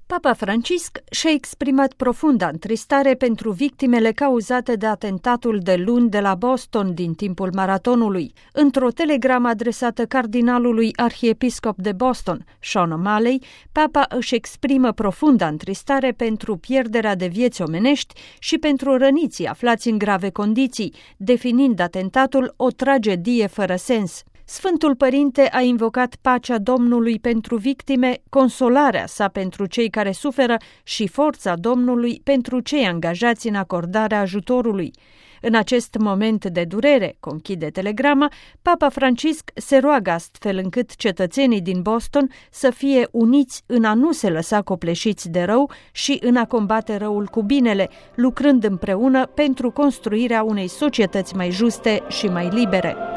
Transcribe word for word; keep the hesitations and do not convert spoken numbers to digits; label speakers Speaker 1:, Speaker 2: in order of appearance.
Speaker 1: Papa Francisc și-a exprimat profunda întristare pentru victimele cauzate de atentatul de luni de la Boston din timpul maratonului. Într-o telegramă adresată cardinalului arhiepiscop de Boston, Sean O'Malley, Papa își exprimă profunda întristare pentru pierderea de vieți omenești și pentru răniții aflați în grave condiții, definind atentatul o tragedie fără sens. Sfântul Părinte a invocat pacea Domnului pentru victime, consolarea sa pentru cei care suferă și forța Domnului pentru cei angajați în acordarea ajutorului. În acest moment de durere, conchide telegrama, Papa Francisc se roagă astfel încât cetățenii din Boston să fie uniți în a nu se lăsa copleșiți de rău și în a combate răul cu binele, lucrând împreună pentru construirea unei societăți mai juste și mai libere.